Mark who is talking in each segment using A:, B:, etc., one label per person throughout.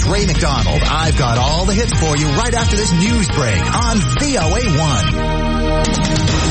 A: Ray McDonald. I've got all the hits for you right after this news break on VOA1.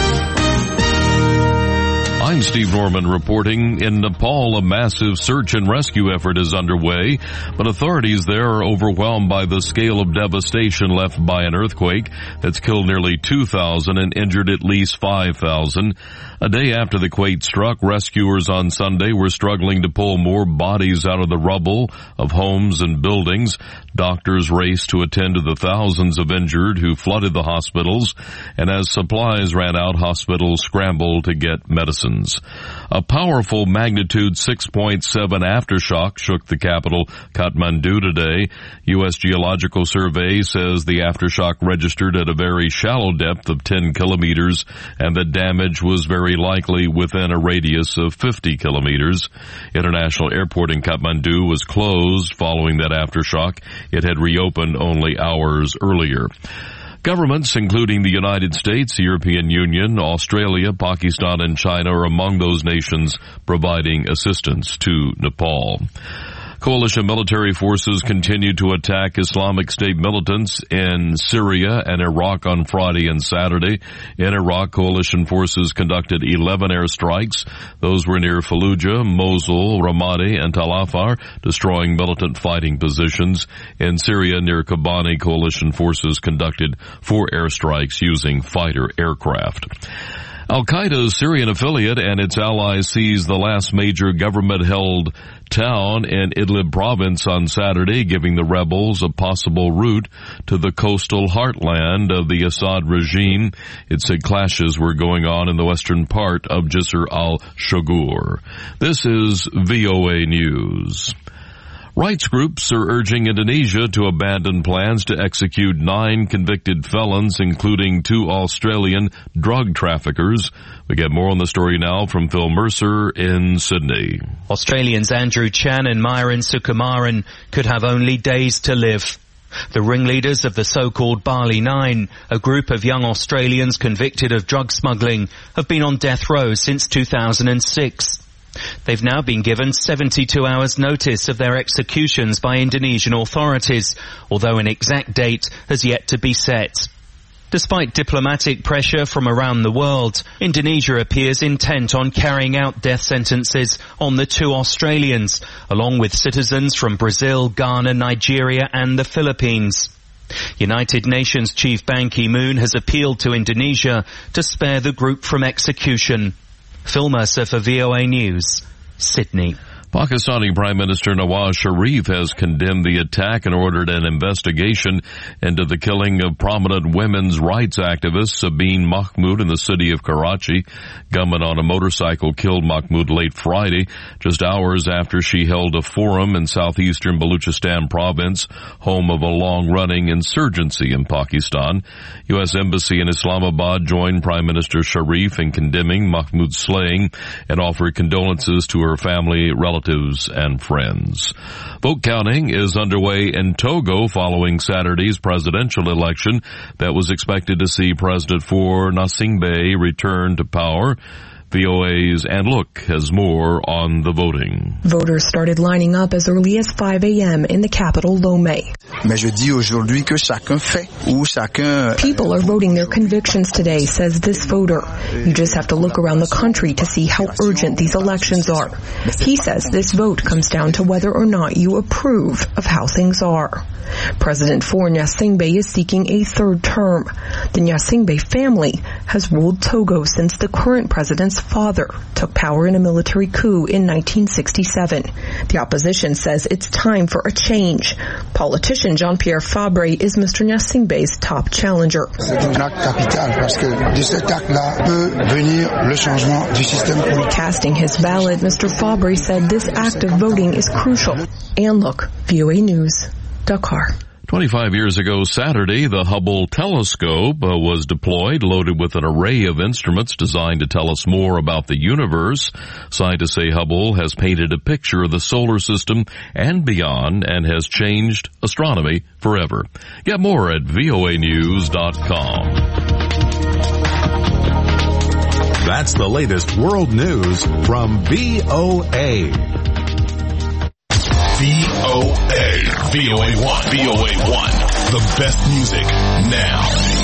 B: I'm Steve Norman reporting. In Nepal, a massive search and rescue effort is underway, but authorities there are overwhelmed by the scale of devastation left by an earthquake that's killed nearly 2,000 and injured at least 5,000. A day after the quake struck, rescuers on Sunday were struggling to pull more bodies out of the rubble of homes and buildings. Doctors raced to attend to the thousands of injured who flooded the hospitals, and as supplies ran out, hospitals scrambled to get medicines. A powerful magnitude 6.7 aftershock shook the capital, Kathmandu, today. U.S. Geological Survey says the aftershock registered at a very shallow depth of 10 kilometers, and the damage was very likely within a radius of 50 kilometers. International Airport in Kathmandu was closed following that aftershock. It had reopened only hours earlier. Governments, including the United States, the European Union, Australia, Pakistan, and China, are among those nations providing assistance to Nepal. Coalition military forces continued to attack Islamic State militants in Syria and Iraq on Friday and Saturday. In Iraq, coalition forces conducted 11 airstrikes. Those were near Fallujah, Mosul, Ramadi, and Tal Afar, destroying militant fighting positions. In Syria, near Kobani, coalition forces conducted 4 airstrikes using fighter aircraft. Al-Qaeda's Syrian affiliate and its allies seized the last major government-held town in Idlib province on Saturday, giving the rebels a possible route to the coastal heartland of the Assad regime. It said clashes were going on in the western part of Jisr al-Shogur. This is VOA News. Rights groups are urging Indonesia to abandon plans to execute 9 convicted felons, including 2 Australian drug traffickers. We get more on the story now from Phil Mercer in Sydney.
C: Australians Andrew Chan and Myron Sukumaran could have only days to live. The ringleaders of the so-called Bali Nine, a group of young Australians convicted of drug smuggling, have been on death row since 2006. They've now been given 72 hours notice of their executions by Indonesian authorities, although an exact date has yet to be set. Despite diplomatic pressure from around the world, Indonesia appears intent on carrying out death sentences on the 2 Australians, along with citizens from Brazil, Ghana, Nigeria and the Philippines. United Nations Chief Ban Ki-moon has appealed to Indonesia to spare the group from execution. Phil Mercer for VOA News, Sydney.
B: Pakistani Prime Minister Nawaz Sharif has condemned the attack and ordered an investigation into the killing of prominent women's rights activist Sabeen Mahmood in the city of Karachi. Gunmen on a motorcycle killed Mahmood late Friday, just hours after she held a forum in southeastern Baluchistan province, home of a long-running insurgency in Pakistan. U.S. Embassy in Islamabad joined Prime Minister Sharif in condemning Mahmood's slaying and offered condolences to her family, relatives, and friends. Vote counting is underway in Togo following Saturday's presidential election that was expected to see President Faure Gnassingbé return to power. VOA's Ann Look has more on the voting.
D: Voters started lining up as early as 5 a.m. in the capital, Lomé. People are voting their convictions today, says this voter. You just have to look around the country to see how urgent these elections are. He says this vote comes down to whether or not you approve of how things are. President Faure Gnassingbé is seeking a 3rd term. The Gnassingbé family has ruled Togo since the current president's father took power in a military coup in 1967. The opposition says it's time for a change. Politician Jean-Pierre Fabre is Mr. Gnassingbé's top challenger. Casting his ballot, Mr. Fabre said this act of voting is crucial. And look, VOA News, Dakar.
B: 25 years ago Saturday, the Hubble telescope was deployed, loaded with an array of instruments designed to tell us more about the universe. Scientists say Hubble has painted a picture of the solar system and beyond and has changed astronomy forever. Get more at voanews.com.
E: That's the latest world news from VOA. VOA1. VOA1. The best music now.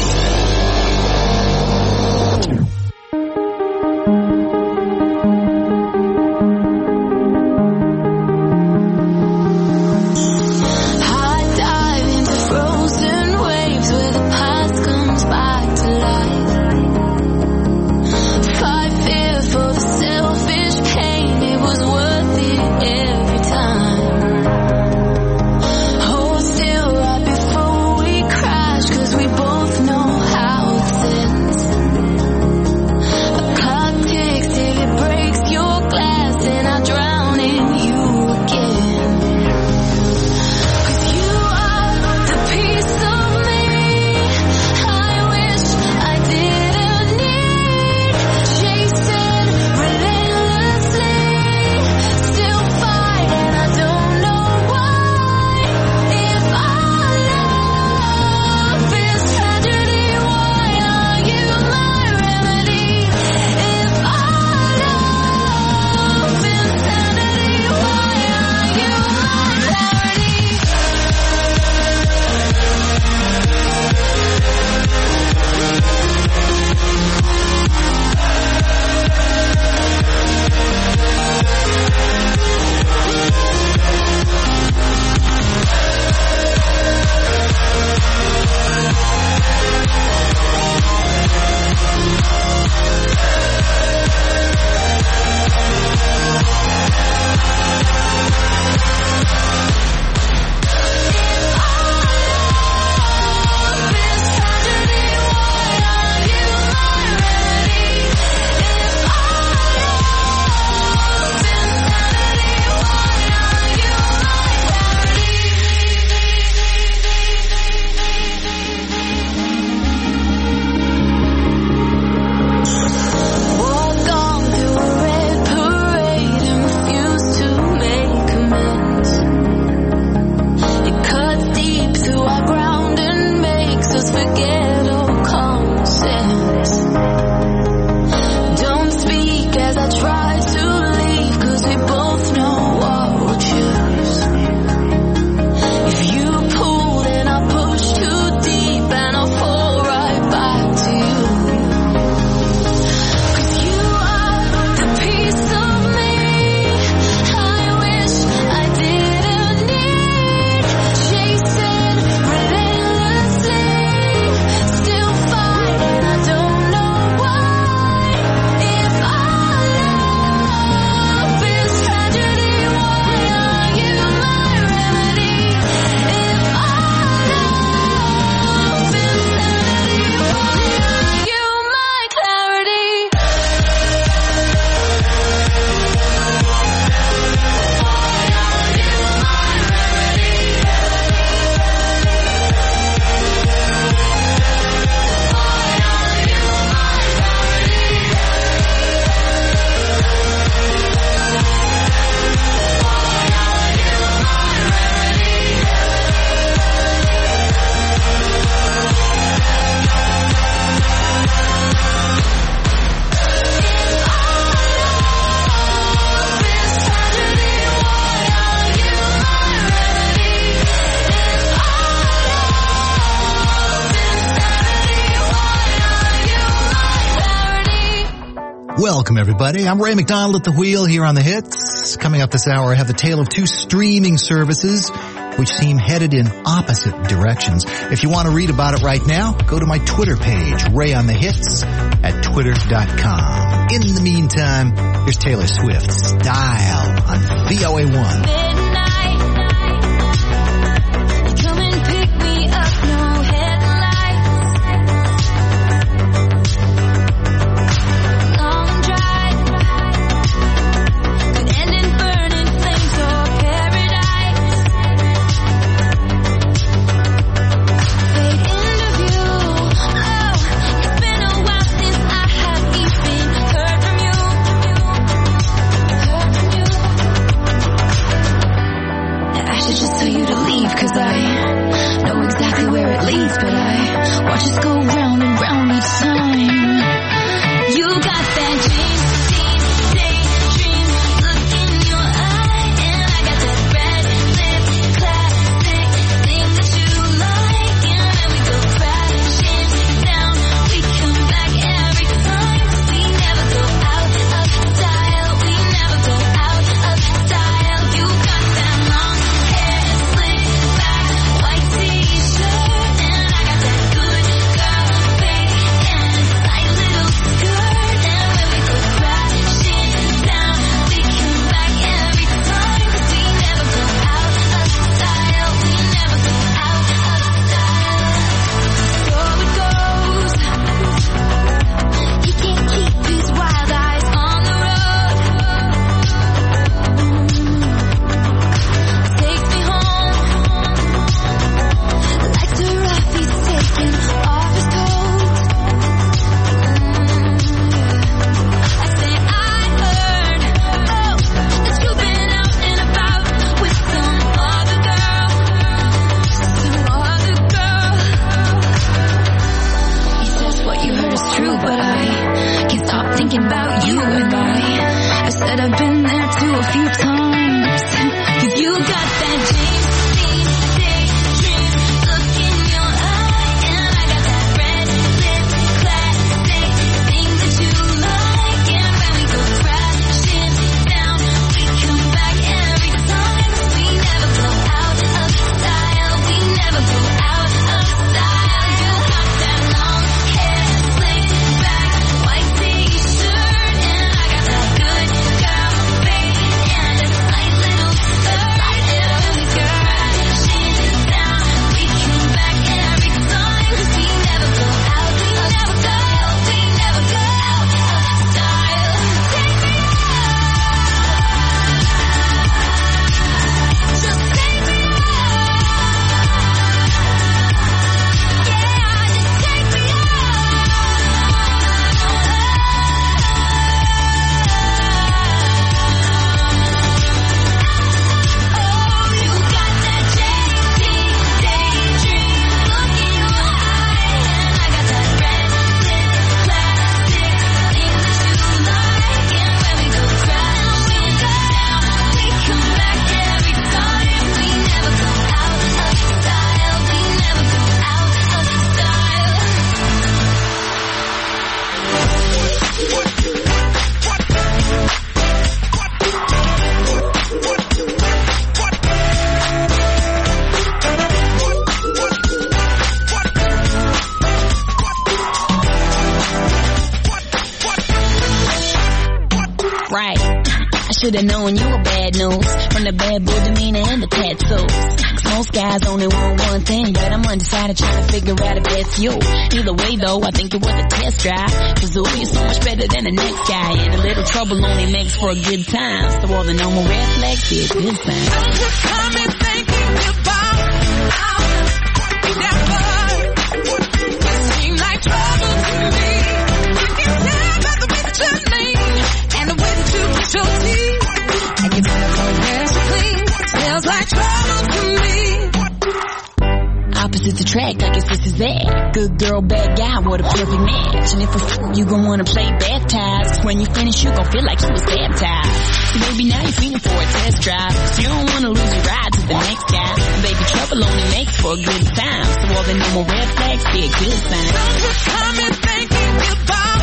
A: Welcome, everybody. I'm Ray McDonald at the wheel here on The Hits. Coming up this hour, I have the tale of two streaming services which seem headed in opposite directions. If you want to read about it right now, go to my Twitter page, Ray on the Hits, at twitter.com. In the meantime, here's Taylor Swift's Style on VOA1.
F: should've known you were bad news. From the bad boy demeanor and the tattoos. Most guys only want one thing, but I'm undecided trying to figure out if that's you. Either way though, I think it was a test drive. Cause ooh, you're so much better than the next guy. And a little trouble only makes for a good time. So all the normal red flags is good sign.
G: Don't you come and thinking about it seems like trouble to me. I can tell by the way that your name and the way that you put your teeth. And your telephone hands are clean. Smells like trouble to me.
F: Opposites attract, I guess this is that. Good girl, bad guy, what a perfect match. And if you gon' wanna play baptized, cause when you finish you gon' feel like you was baptized. So baby, now you're feeling for a test drive, cause you don't wanna lose your ride to the next guy. And baby, trouble only makes for a good time. So all the normal red flags be a good sign.
G: Don't you come and thinking about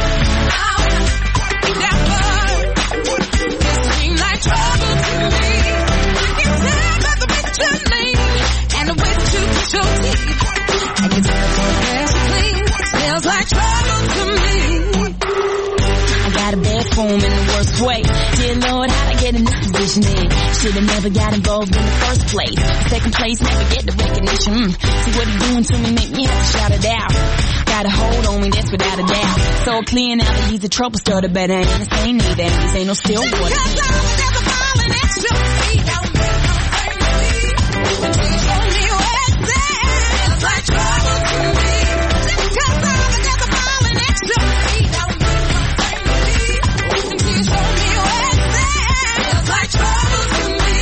G: it seems like trouble to me. I can tell by the way that your name and the way that you put your teeth. And your telephone hands are clean. Smells like trouble to me.
F: I got a bad form in the worst way. Dear Lord, how'd I get in this position then? Should've never got involved in the first place. Second place, never get the recognition. See what he doing to me, make me have to shout it out. Got a hold on me, that's without a doubt. So clear now that he's a trouble starter, but I ain't the same either. This ain't no still water.
G: Because I was never falling at your feet. Don't make no thing to me. Until you show me where it's at. Smells like trouble to me. Because I was never falling at your feet. Don't make no thing to me. Until you show me where it's at. Smells like trouble to me.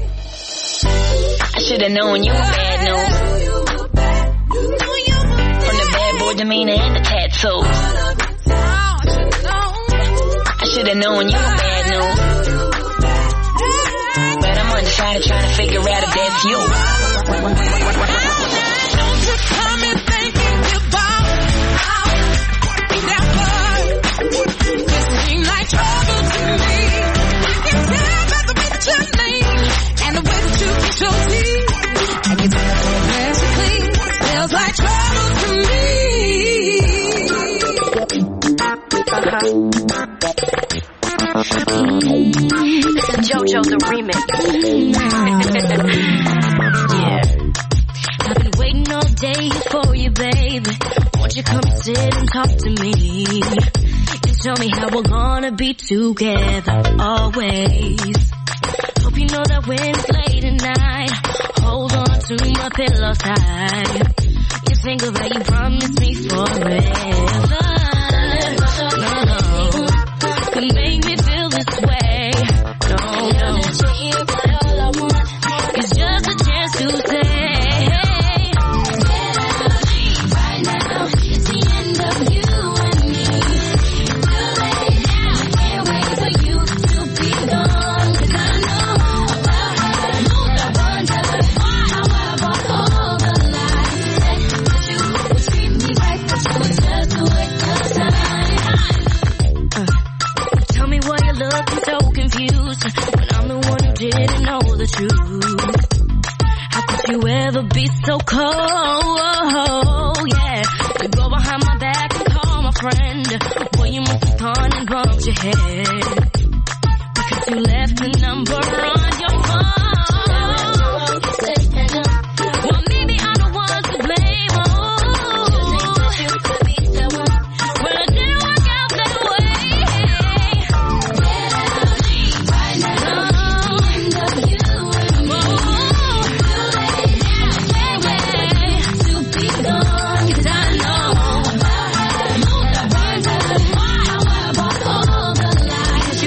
F: I should've known you were bad news. From the bad boy demeanor and the tattoos. I should've known you were bad news. But I'm undecided trying to figure out if that's you.
G: Don't you come and thinking about it seems like trouble to me. I can tell by the way that your name and the way that you put your teeth. And your telephone hands are clean. Smells like trouble to me.
H: This is JoJo the remix. Yeah. I've been waiting all day for you, baby. Won't you come sit and talk to me? Just tell me how we're gonna be together always. Hope you know that when it's late at night, hold on to my pillow tight. You think of how you promised me forever. No, could make me feel this way. No, but all I want is just a chance to say. Right now, it's the end of you and me. Too late now, can't wait for you to be gone. 'Cause I know about how to lose. I wonder how I bought all the lies. Said you would treat me right, but you would just waste your time. Tell me why you're looking so confused when I'm the one who didn't know the truth. How could you ever be so cold? Yeah, you go behind my back and call my friend. Boy, you must have gone and bumped your head because you left the number on your phone. Well, maybe I'm the one to blame. Well, it didn't work out that way. Right now, it's the end of you and me. To be gone, 'cause I know about how I bought all the lies.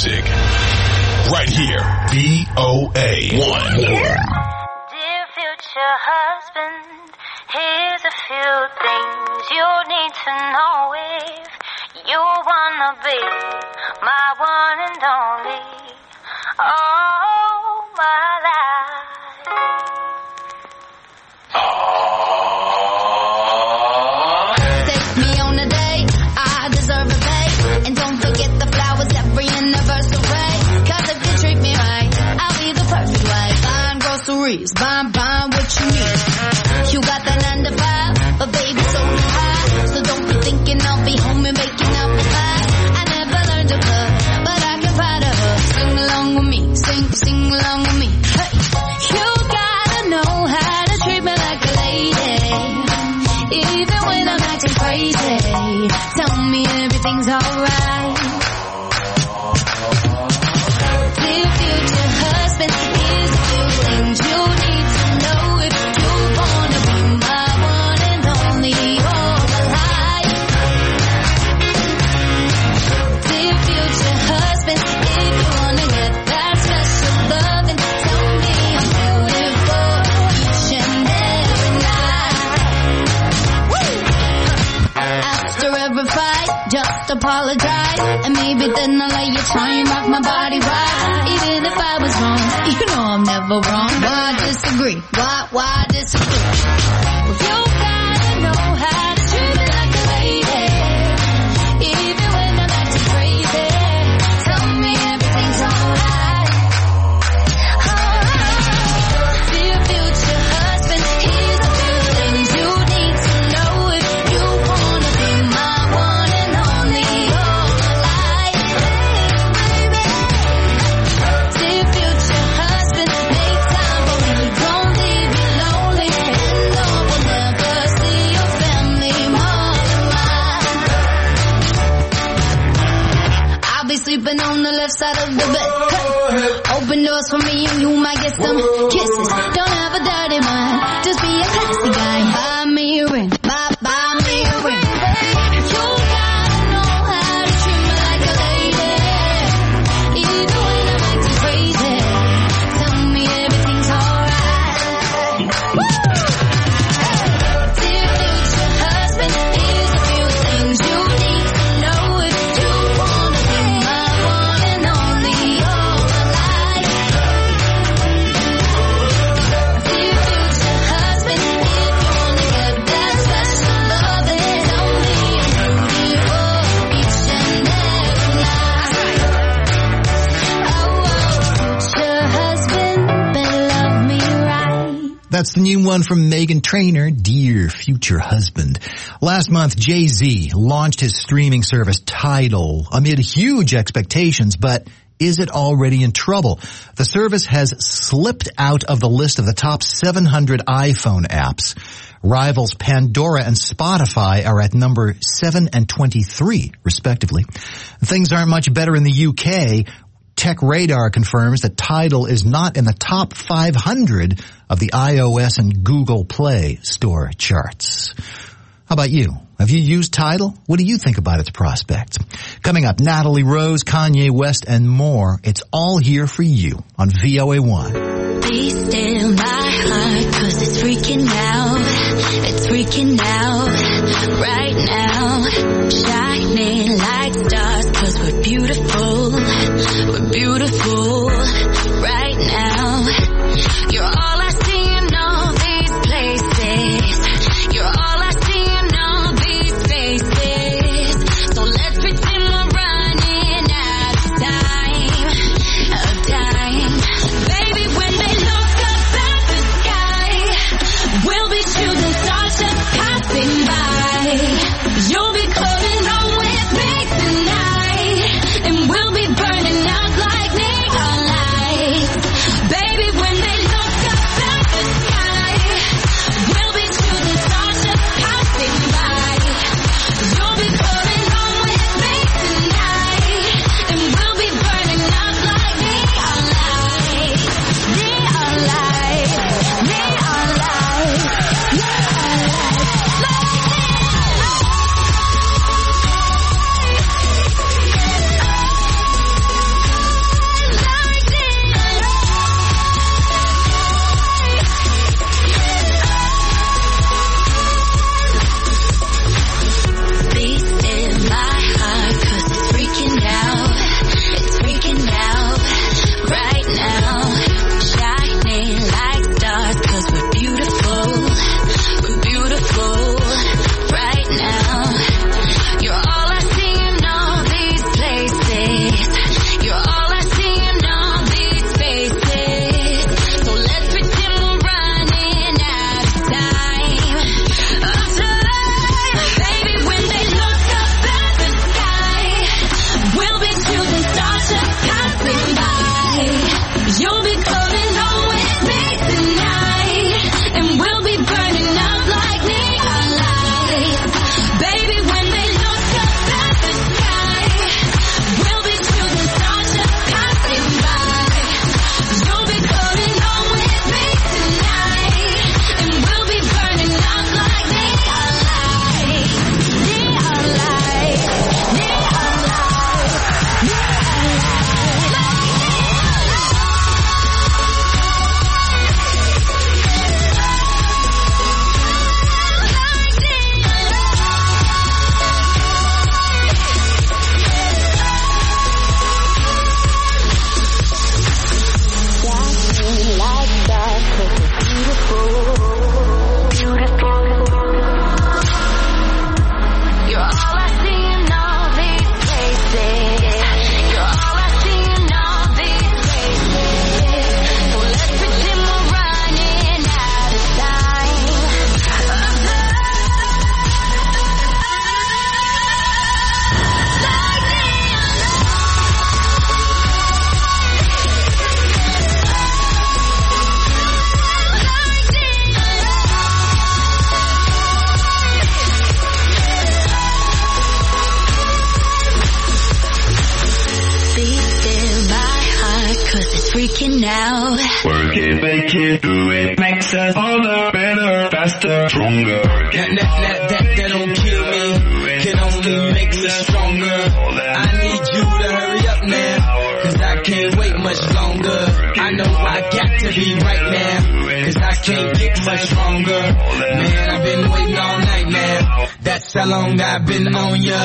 E: music. Right here. VOA1.
I: Dear future husband, here's a few things you need to know if you wanna be my one and only. All my life.
H: Take me on a date, I deserve a date. And don't forget the flowers every anniversary. Cause if you treat me right, I'll be the perfect wife. Buying groceries, buying what you need. You got that 9 to 5, but baby so do I. So don't be thinking I'll be home and making up a pie. I never learned to cook, but I can pie to her. Sing along with me, sing along with me. Hey, you gotta know how to treat me like a lady. Even when I'm acting crazy, tell me everything's alright. Dear future husband, here's a few things you need to know if you wanna be my one and only all my life. Dear future husband, if you wanna get that special loving, tell me I'm beautiful each and every night. After every fight, just apologize, and maybe then I'll let you try and rock my body right. Even if I was wrong, you know I'm never wrong. Why disagree? Why disagree? Well, you gotta know how to treat me like a lady. Even when I'm acting crazy, tell me everything's alright. Dear future husband, here's a few things you need to know if you wanna be my one and only all my life. Dear future husband, make time for me, don't leave me lonely. And no one ever see your family more than mine. I'll be sleeping on the left side of the bed. Hey. Open doors for me and you might get some kisses. Don't have a dirty mind, just be a classy guy. Buy me a ring, buy me a ring. You gotta know how to treat me like a lady. Even when I'm acting crazy, tell me everything's alright. Dear future husband, here's a few things you need to know if you wanna be my one and only all my life. Dear future husband, if you wanna get that special loving, tell me I'm beautiful each and every night. Oh, future husband, better love me right.
A: That's the new one from Meghan Trainor, Dear Future Husband. Last month, Jay-Z launched his streaming service Tidal amid huge expectations, but is it already in trouble? The service has slipped out of the list of the top 700 iPhone apps. Rivals Pandora and Spotify are at number 7 and 23, respectively. Things aren't much better in the UK. Tech Radar confirms that Tidal is not in the top 500 of the iOS and Google Play Store charts. How about you? Have you used Tidal? What do you think about its prospects? Coming up, Natalie Rose, Kanye West, and more. It's all here for you on VOA1.
F: Be still my heart, 'cause it's freaking out. It's freaking out right now. Shining like stars, 'cause we're beautiful. We're beautiful right now. You're all I see in all these places. You're all I see in all these faces. So let's pretend we're running out of time. Baby, when they look up at the sky, we'll be shooting stars just passing by. You'll be coming home with me tonight, and we'll be burning out like neon now.
J: Work it, make it, do it. Makes us older, better, faster, stronger.
K: That don't kill me, can only make me stronger. I need you to hurry up now, cause I can't wait much longer. I know I got to be right now, cause I can't get much stronger. Man, I've been waiting all night now, that's how long I've been on ya.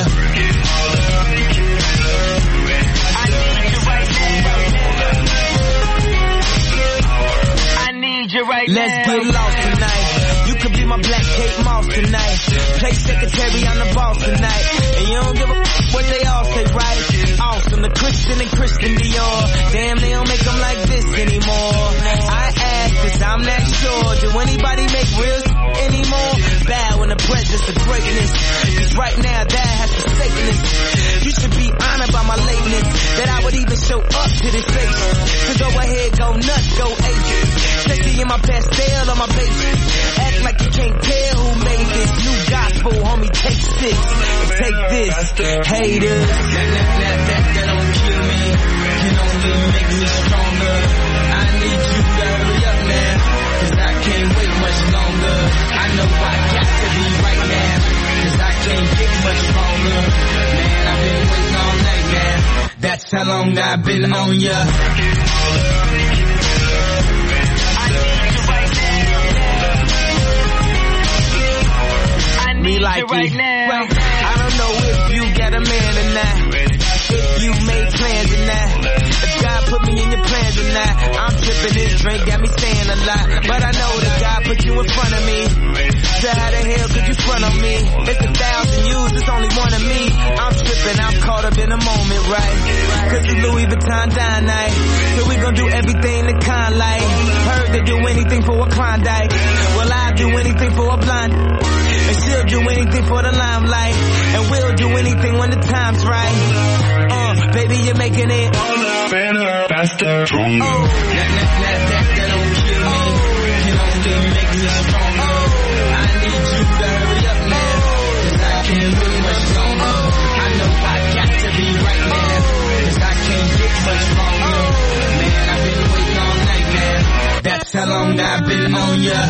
K: Let's get lost tonight. You could be my black Kate Moss tonight. Play secretary, I'm the boss tonight. And you don't give a what they all say, right? Awesome, the Christian and Christian Dior. Damn, they don't make them like this anymore. I ask this, I'm not sure. Do anybody make real anymore? Bow in the presence of greatness. Cause right now that has forsaken us. You should be honored by my lateness, that I would even show up to this place. So go ahead, go nuts, go ape. Sexy in my pastel on my baby. Act like you can't tell who made this new gospel, homie. Take this, take this, haters. That don't kill me, can only make me stronger. I need you to hurry up now, cause I can't wait much longer. I know I got to be right now, cause I can't get much stronger. Man, I've been waiting all night now, that's how long I've been on ya. Me like it right now. Well, I don't know if you got a man or not, if you made plans or not, if God put me in your plans or not. I'm tripping, this drink got me saying a lot, but I know that God put you in front of me. So how the hell could you front on me? It's 1,000 yous, it's only one of me. I'm tripping, I'm caught up in the moment, right? Cause it's Louis Vuitton dine night, so we gon' do everything the kind like. Heard they do anything for a Klondike, well I'll do anything for a blind. And she'll do anything for the limelight, and we'll do anything when the time's right. Baby, you're making it
J: better, faster, stronger.
K: That don't kill me, can only make me stronger. I need you to hurry up now, cause I can't wait much longer. I know I got to be right now, cause I can't get much stronger. Man, I've been waiting all night now, that's how long I've been on ya.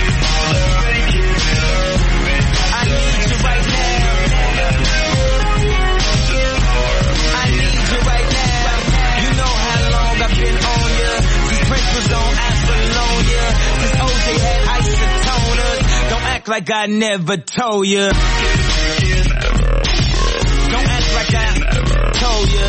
K: I've been on ya, since Prince was on Apollonia, since OJ had isotoners. Don't act like I never told ya. Don't act like I told ya.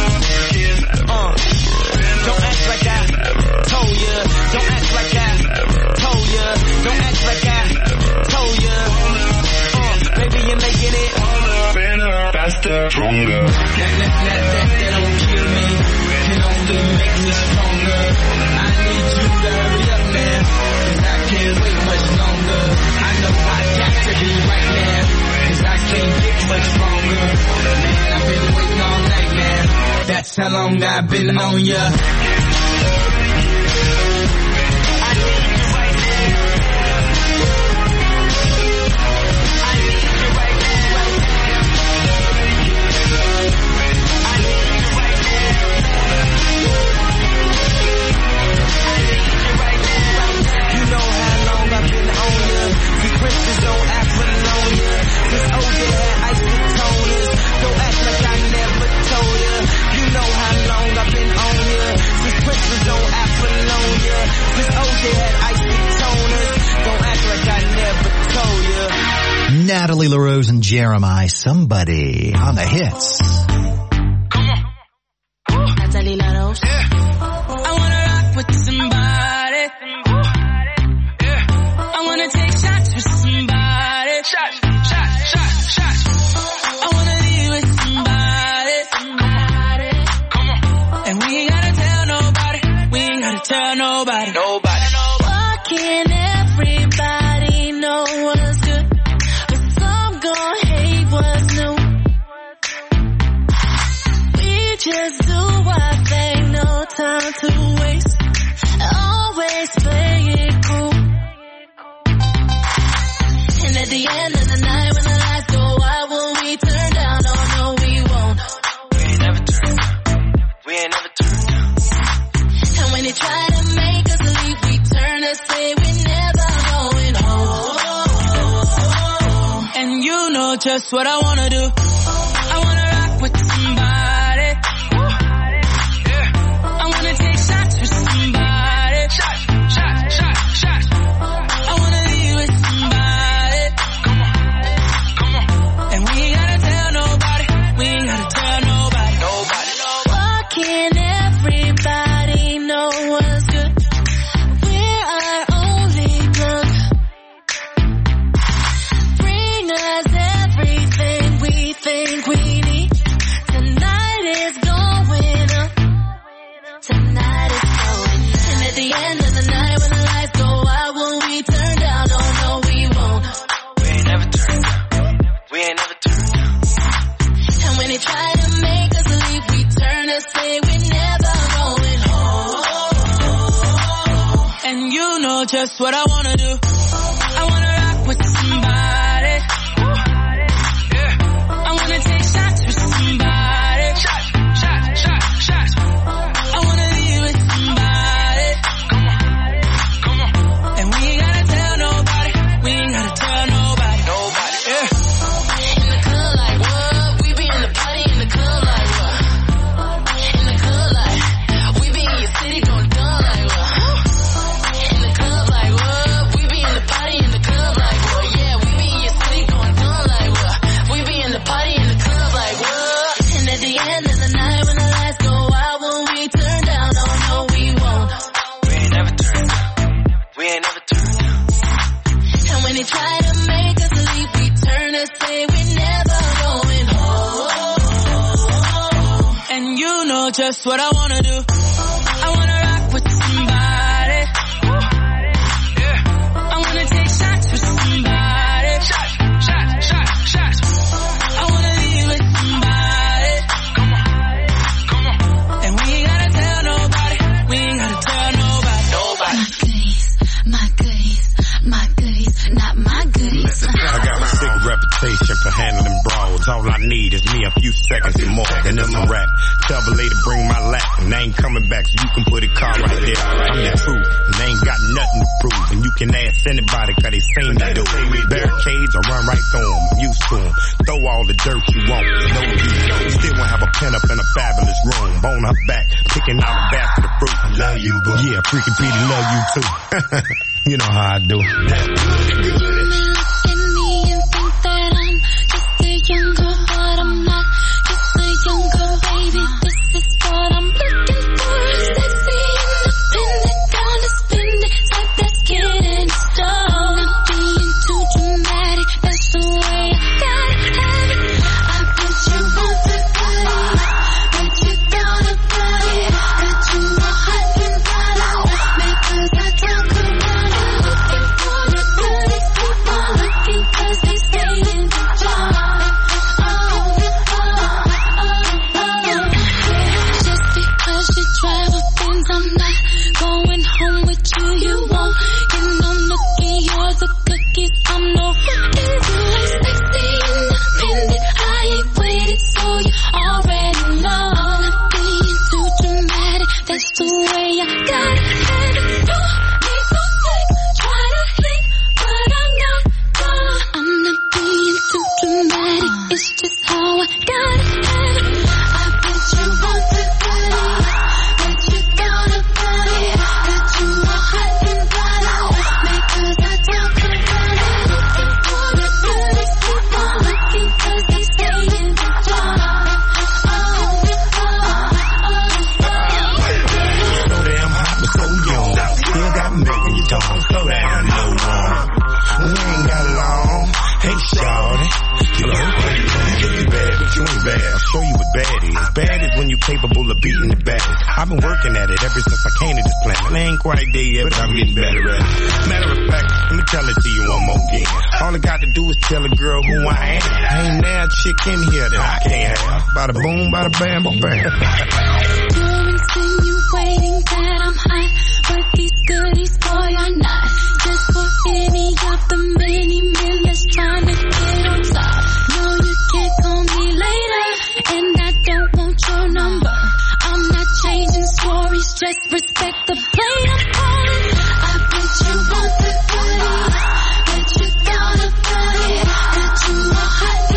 K: Don't act like I told ya. Don't act like I told ya. Don't act like I told ya. Baby, you're making it better, faster, stronger. That don't kill me, can only make me stronger. I need you to hurry up now, cause I can't wait much longer. I know I got to be right now, cause I can't get much stronger. Man, I've been waiting all night now, that's how long I've been on ya. Christmas on Apollonia, since OJ had isotoners. Don't act like I never told ya. You know how long I've been on ya, since Christmas on Apollonia, since OJ had isotoners. Don't act like I never told ya.
A: Natalie LaRose and Jeremiah, Somebody on the hits.
K: Come on. Natalie LaRose. Yeah. I wanna rock with somebody. I wanna take shots with somebody. Shots. I wanna be with somebody. Come on. And we ain't gotta tell nobody. We ain't gotta tell nobody. Why can't everybody know what's good, but some gon' hate what's new? We just do our thing, no time to waste. Always play it cool. And at the end of the night, when the lights go out, will we turn down? Oh no, we won't. We ain't never turn down. And when you try know just what I wanna do. I wanna rock with somebody. I wanna take shots with somebody. Shots. I wanna be with somebody. Come on. And we ain't gotta tell nobody. We ain't gotta tell nobody. Why can't everybody know what's good? We're our only drug. Bring us everything we think we need. Tonight is going up. Tonight is going up. And at the end of the night when the lights go out, will we turn down? Oh no, we won't. We ain't never turned down. We ain't never turned down. And when they try to make us leave, we turn and say we're never going home. And you know just what I wanna do. I wanna rock with somebody. I wanna take shots with somebody. Shots. I wanna be with somebody. Come on. And we ain't gotta tell nobody. We ain't gotta tell nobody. Yeah. In the club like what? We be in the party in the club like what? In the club like we be in your city going dumb like what? In the club like what? We be in the party in the club like what? Yeah, we be in your city going dumb like what? We be in the party in the club like what? And at the end of the night when the lights go out, will we turn down? Oh no, we won't. We ain't never turned down. We ain't never turned down. And when they try to make us leave, we turn and say we're never going home. And you know just what I wanna do. I wanna rock with somebody. I wanna take shots with somebody. Shots. I wanna be with somebody. Come on. And we ain't gotta tell nobody. We ain't gotta tell nobody. My goodies, not my goodies.
L: I got a sick reputation for handling brawls. All I need is me a few seconds and more, and it's a wrap. Tell the lady bring my lap, and I ain't coming back, so you can put a car right there. I'm the truth, and they ain't got nothing to prove. And you can ask anybody, cause they seen me do it. Barricades, I run right through them, I'm used to them. Throw all the dirt you want, no use. Still won't have a pen up in a fabulous room. Bone her back, picking out a basket of fruit. Love you, boo. Yeah, freaking Petey, love you too. You know how I do. That's good.
H: In me and think that I'm just a young girl, but I'm not just a young girl, baby. This is what I'm looking for. Sexy, independent, gonna spend it, type that's getting started. Not being too dramatic, that's the way I gotta have it. I bet you want the body, but you gotta buy it. Got you all hot and bothered, because I talk about it. Looking for the goodies, people looking 'cause they stay in the jar. Just because you drive a Benz, I'm not going home with you. You won't get no nookie, you're the cookies. I'm no rookie. Sexy, independent, I ain't waited, so you already know. Not being too dramatic, that's the way I gotta have it. You need no slick, try to hit, but I'm not done. I'm not being too dramatic, it's just how I gotta have it. I bet you want the goodies, but you gotta buy it. Got you all hot and bothered, because I talk about it. Looking for the goodies, people looking 'cause they stay in the jar.
L: So damn hot, but so young. Still got milk in your tongue. Slow down, little one. We ain't got long. Hey, shawty. You know, you bad, but you ain't bad. I'll show you what bad is. Bad is when you're capable of beating the baddest. I've been working at it ever since I came to this planet. I ain't quite there yet, but I'm getting better at it. Matter of fact, let me tell it to you one more again. All I got to do is tell a girl who I am. Ain't now a chick in here that I can't have. Bada boom, bada bam, bam.
H: You're insinuating that I'm hot, but these goodies, boy, are not. Just for any of the many men that's trying to get on top. No, you can't call me later, and I don't want your number. I'm not changing stories, just respect the play I'm calling. I bet you want the goodies, but you gotta buy it. Got you all hot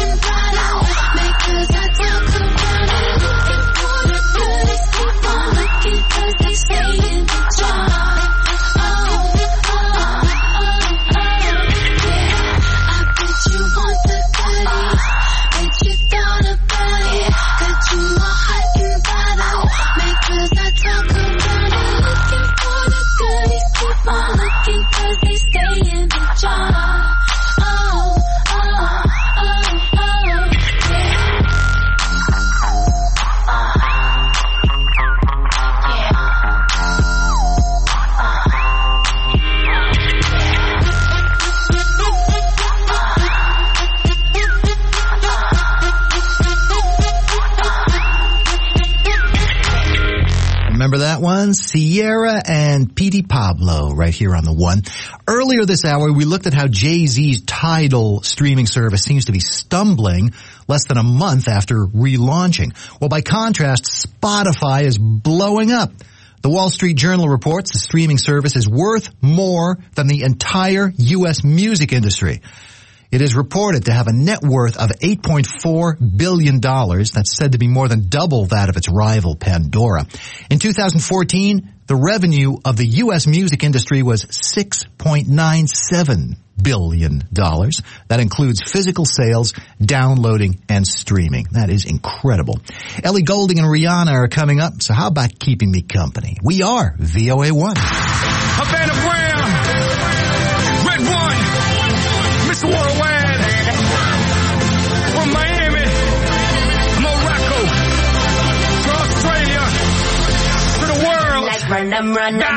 A: Remember that one? Sierra and Petey Pablo right here on the one. Earlier this hour, we looked at how Jay-Z's Tidal streaming service seems to be stumbling less than a month after relaunching. Well, by contrast, Spotify is blowing up. The Wall Street Journal reports the streaming service is worth more than the entire U.S. music industry. It is reported to have a net worth of $8.4 billion. That's said to be more than double that of its rival Pandora. In 2014, the revenue of the U.S. music industry was $6.97 billion. That includes physical sales, downloading, and streaming. That is incredible. Ellie Goulding and Rihanna are coming up, so how about keeping me company? We are VOA1.
M: Havana Brown, Red One, Mr. Worldwide, from Miami, Morocco, to Australia, to the world.
N: Like run them.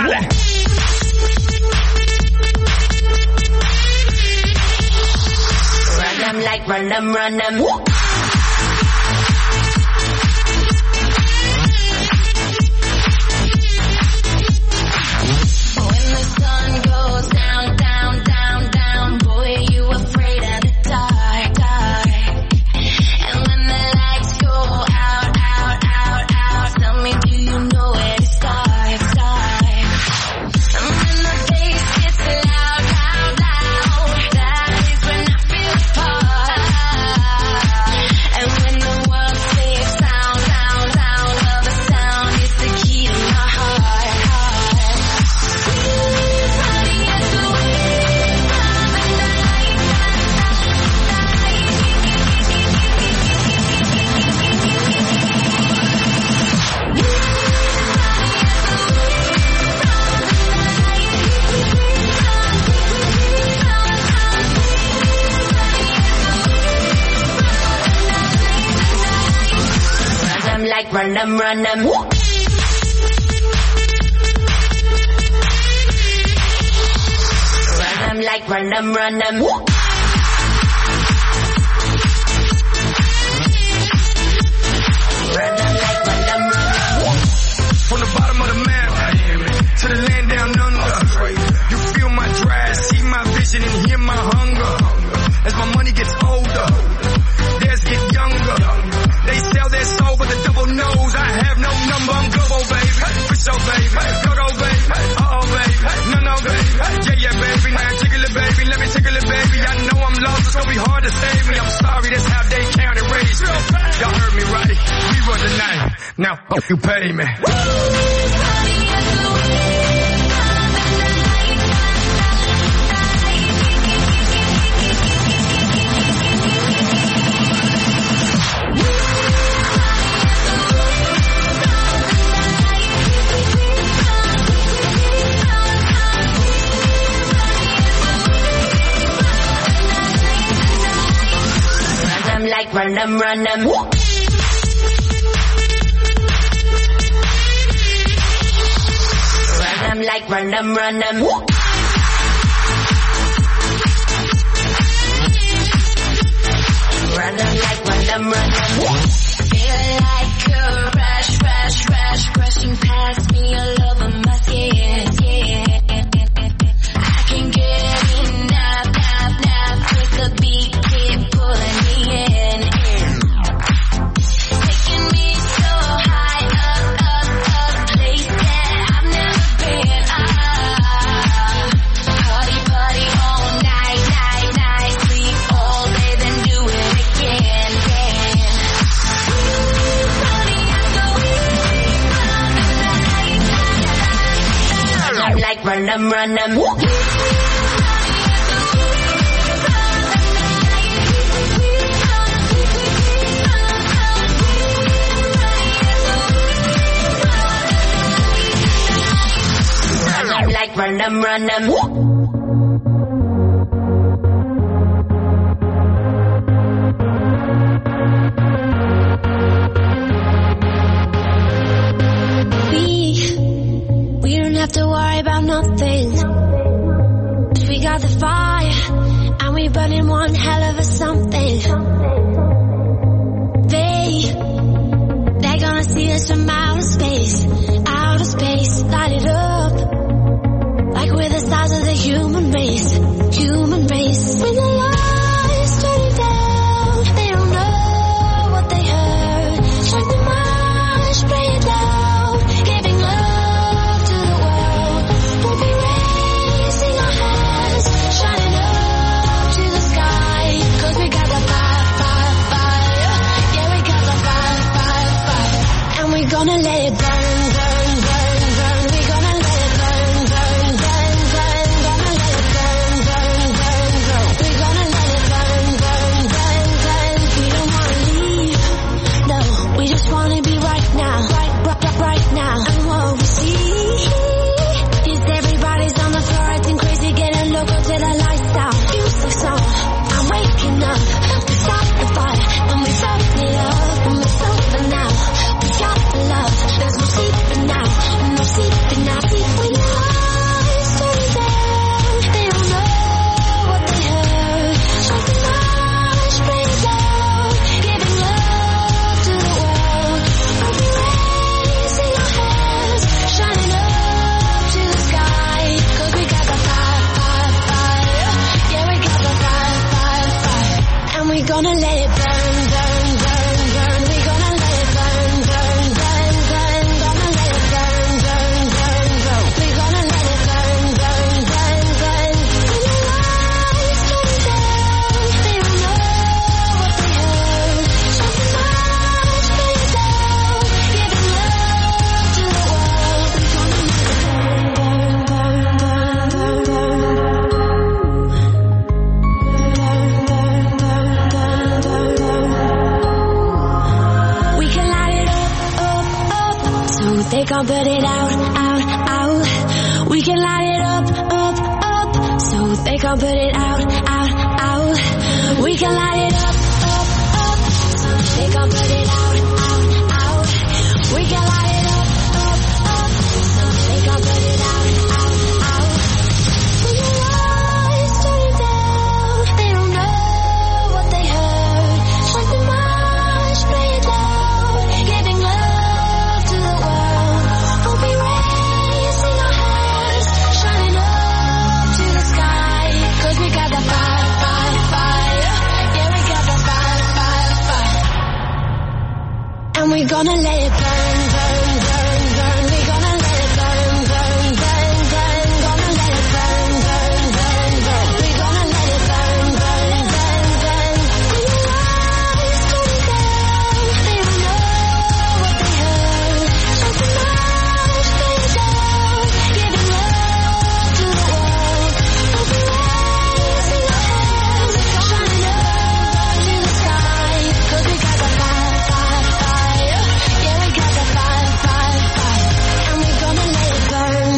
N: Like run them. When the sun goes down, boy, you afraid of the dark. And when the lights go out, tell me, do you know where to start? And when the bass gets loud, that is when I feel apart. And when the world saves sound, love the sound is the key to my heart. Like run them. Run them like run them. Run them like run them.
M: From the bottom of the map to the land down under, you feel my drive, see my vision, and hear my hunger. As my money gets older, theirs get younger. They sell their soul with a double nose. I have no number, I'm global, baby. For sure, baby. Go, baby. Uh-oh, baby. No, baby. Yeah, baby. Now tickle it, baby. Let me tickle it, baby. I know I'm lost, it's gonna be hard to save me. I'm sorry, that's how they count and raise me. Y'all heard me right. We run the night. Now, you pay me.
N: Like run them. Run them like run them. Run them like run them. Feel like a rush, rushing past me all over my skin. I can get enough with the beat, keep pulling me in. Taking me so high up, place that I've never been. Party all night, sleep all day, then do it again. Like run them. Like run them. We don't have to worry about nothing. 'Cause we got the fire and we burning one hell of a something. They're gonna see us from outer space. burn, burn, burn, burn. We gonna let it burn, burn, burn, burn. Gonna let it burn, burn, burn, burn. We gonna let it burn, burn, burn, burn. In your eyes, turning down. They don't know what they heard. Something much better down. Giving love to the world. We gonna let it burn, burn, burn, burn, burn, burn. We can light it up, so they can't put it out, out, out. We can light it up, so they can't put it out, out, out. We can light it up, so they can't put it out, out, out. We can light it up, so they can't put it out, out, out. When your eyes turn down, they don't know what they heard. Something much play it down, giving love to the world. We'll be raising our hands, shining up to the sky. 'Cause we got the fire, fire, fire. Yeah, we got the fire, fire, fire. And we're gonna let it burn, burn, burn, burn. We're gonna let it burn, burn, burn, burn. Gonna let it burn, burn, burn, burn. We're gonna let it burn, burn, burn, burn. When your eyes turn down, they don't know what they heard. Something much better down, giving love to the world. We'll be raising our hands, shining up to the sky. 'Cause we got the fire, fire, fire. Yeah, we got the fire, fire, fire. And we're gonna let it burn.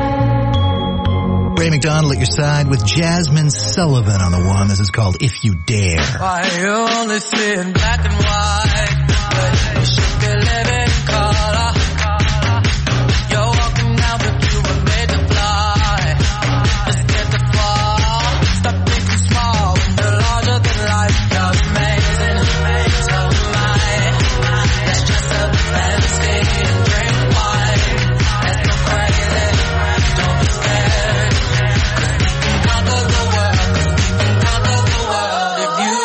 A: Ray McDonald at your side with Jasmine Sullivan on the one. This is called If You Dare.
O: Why you only see in black and white, but you should be living in color. You're walking now, but you were made to fly. Let's get the fall. Stop thinking small when you're larger than life. You're amazing, so am I. Let's dress up fancy and drink wine. Let's go crazy, don't be scared. 'Cause we can conquer the world. 'Cause we can conquer the world if you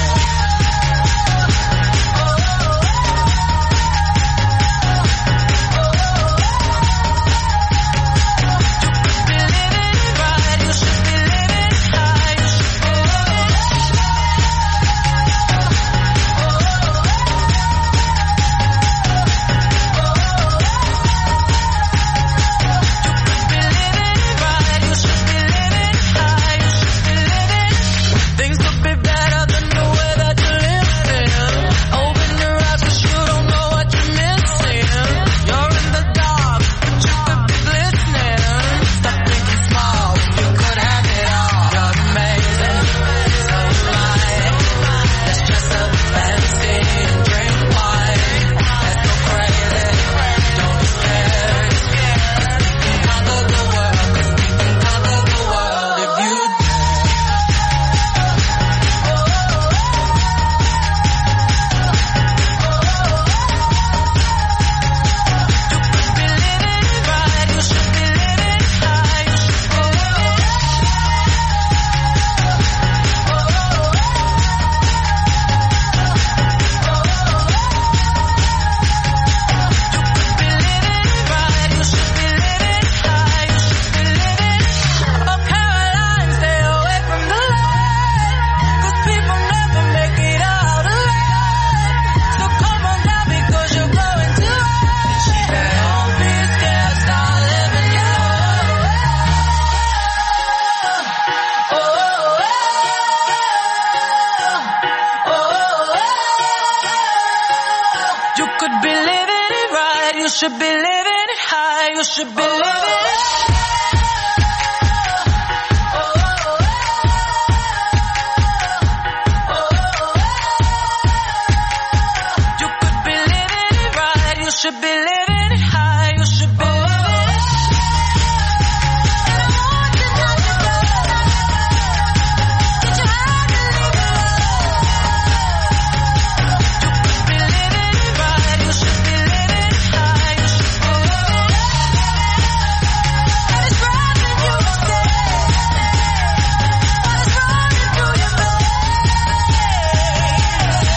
O: things could be better than the way that you live in. Open your eyes 'cause you don't know what you're missing. You're in the dark, but you could be glistening. Stop thinking small, you could have it all. You're amazing, so am I. Let's dress up fancy and drink wine. Let's go crazy, don't be scared. 'Cause we can conquer the world. 'Cause we can conquer the world if you could be living it right. You should be living it high. You should be living it. You could be living it right. You should be living it high. You should be living it. And I want you not to go. Get your heart and leave it alone. You could be living it right. You should be living it high. You should be living it. And it's running through your day. What is running through your veins?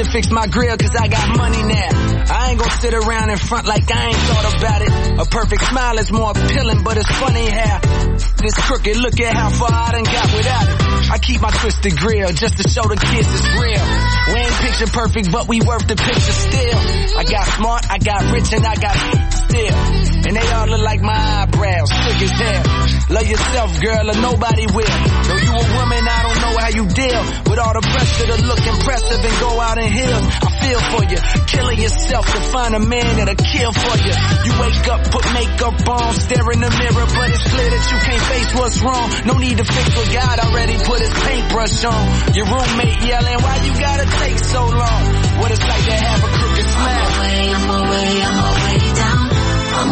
K: to fix my grill cause I got money now. I ain't gonna sit around in front like I ain't thought about it. A perfect smile is more appealing, but it's funny how this crooked, look at how far I done got without it. I keep my twisted grill just to show the kids it's real. We ain't picture perfect, but we worth the picture still. I got smart, I got rich, and I got still. And they all look like my eyebrows, thick as hell. Love yourself, girl, or nobody will. Though you a woman, I don't know how you deal with all the pressure to look impressive and go out in heels. I feel for you, killing yourself to find a man that'll kill for you. You wake up, put makeup on, stare in the mirror, but it's clear that you can't face what's wrong. No need to fix what God already put his paintbrush on. Your roommate yelling, why you gotta take so long? What it's like to have a crooked smile.
N: I'm away down. I'm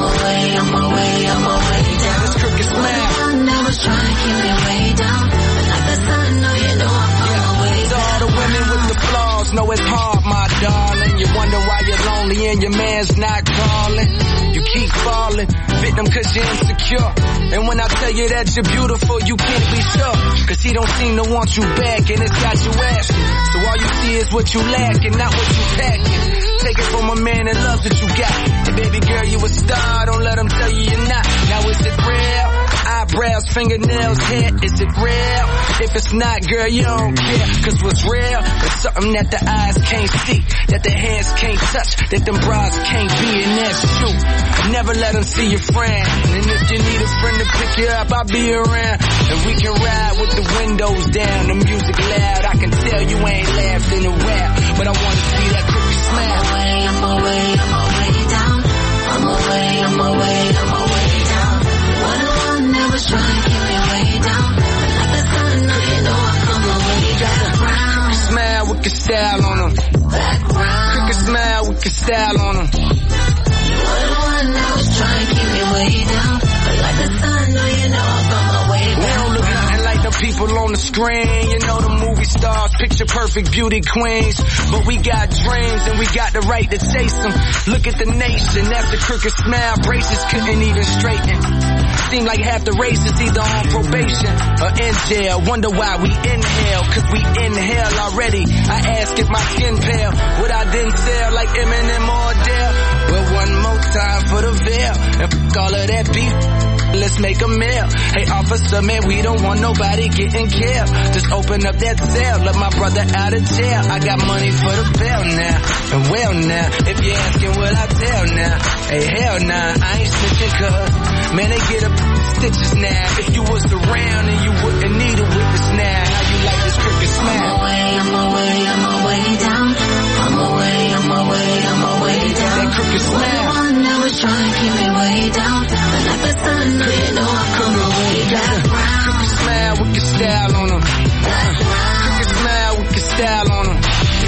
N: away down.
K: This crooked smile.
N: I never try to keep me way down. But like the sun, no, you know I'm on my way
K: To
N: down.
K: all the women with the flaws, know it's hard, my darling. You wonder why you're lonely and your man's not calling. You keep falling, victim cause you're insecure. And when I tell you that you're beautiful, you can't be sure. Cause he don't seem to want you back and it's got you asking. So all you see is what you lack and not what you packing. Take it from a man that loves what you got. And baby girl, you a star, don't let him tell you you're not. Now is it real? Eyebrows, fingernails, hair, is it real? If it's not, girl, you don't care. Cause what's real is something that the eyes can't see, that the hands can't touch, that them bras can't be, and that's true. Never let them see your friend. And if you need a friend to pick you up, I'll be around. And we can ride with the windows down, the music loud. I can tell you ain't laughed in a while, but I wanna see that crooked smile.
N: I'm away down. I'm away down. What do I never try to keep me way down. But like the sun, no, you know I'm on my way down.
K: Crooked smile with your style on them. Crooked smile with your style on them.
N: What do I never try to keep me way down. But like the sun, no, you know I'm on my way down.
K: We don't look nothing like the people on the screen. You know the movie stars, picture perfect beauty queens. But we got dreams and we got the right to chase them. Look at the nation, that's the crooked smile. Braces couldn't even straighten. Seem like half the race is either on probation or in jail. Wonder why we inhale, cause we inhale already. I ask if my skin pale, would I then sell like Eminem or Adele? Well, one more time for the veil, and fuck all of that beef. Let's make a meal. Hey officer, man, we don't want nobody getting killed. Just open up that cell, let my brother out of jail. I got money for the bail now, and well now, if you're asking what I tell now. Hey hell nah, I ain't snitching cause, man, they get up stitches now. If you was around and you wouldn't need a witness now. How you like this crooked smile?
N: I'm away down. I'm away down.
K: That crooked smile.
N: I never try to keep me way down. But like the sun, no, you know I'm on my way down.
K: Crooked smile with your style on them. Crooked smile with your style on them.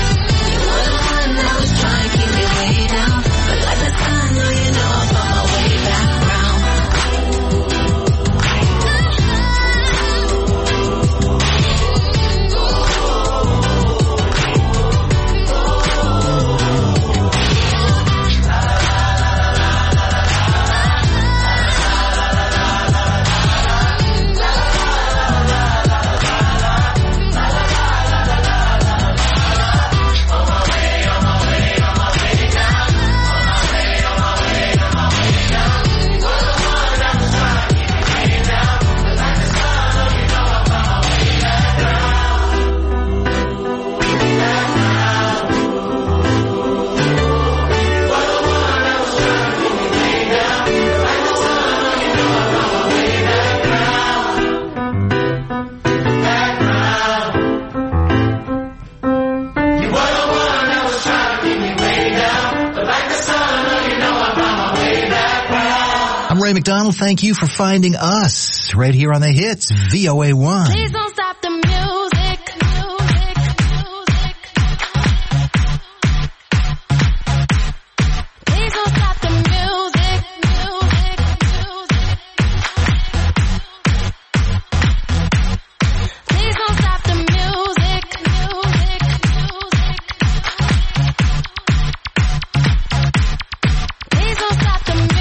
N: I never try to keep me way down. But like the sun, no, you know I'm on my way back round.
A: Ray McDonald, thank you for finding us right here on the hits, VOA1.
H: Please don't stop the music. Please don't stop the music. Please don't stop the music. Please don't stop the music.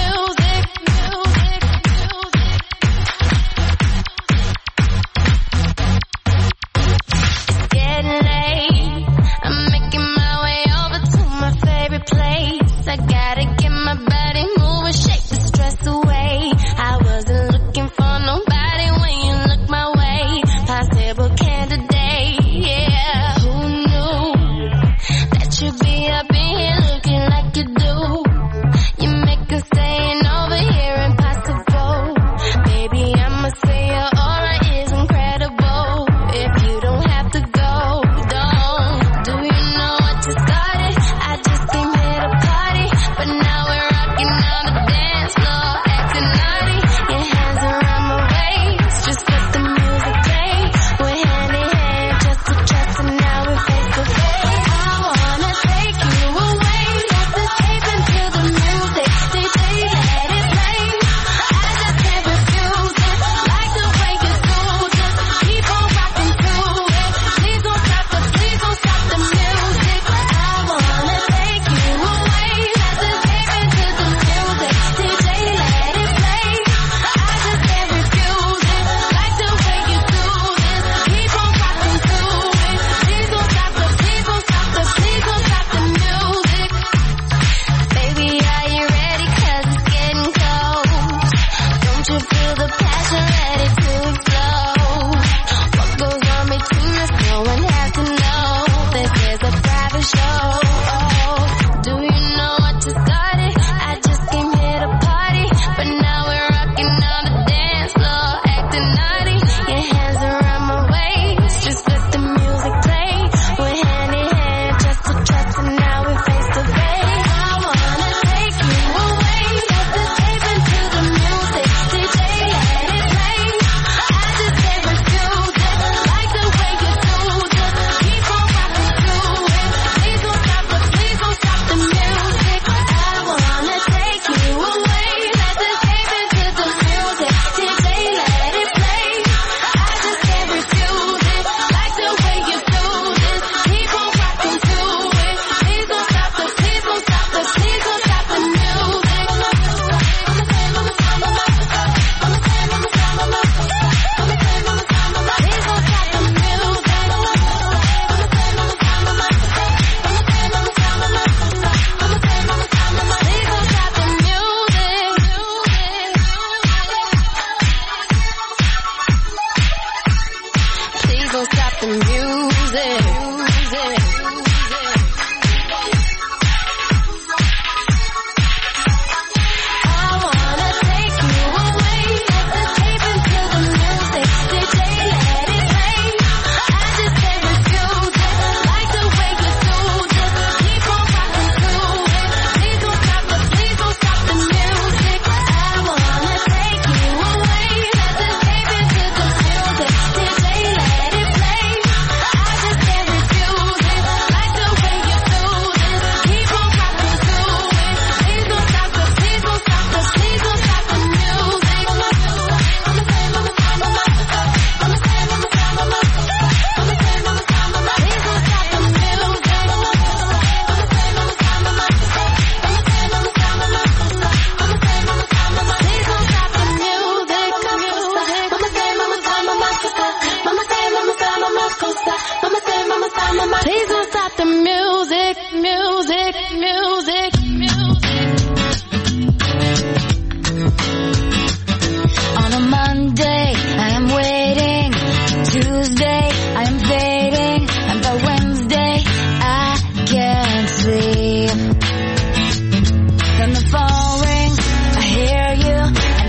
H: girl.